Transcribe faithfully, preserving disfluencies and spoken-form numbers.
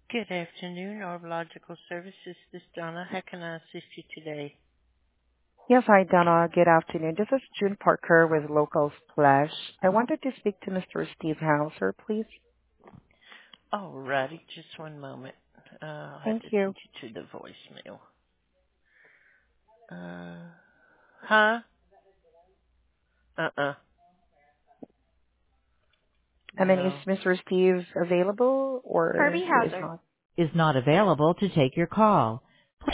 Good afternoon, Orbological Services. This is Donna. How can I assist you today? Yes, hi, Donna. Good afternoon. This is June Parker with Local Splash. I wanted to speak to Mister Steve Hauser, please. Alrighty, just one moment. Uh, I'll have Thank to you. send you to the voicemail. Uh, huh? Uh-uh. I mean, is No. Mister Steve available or Kirby he is Hauser. not? Is not available to take your call.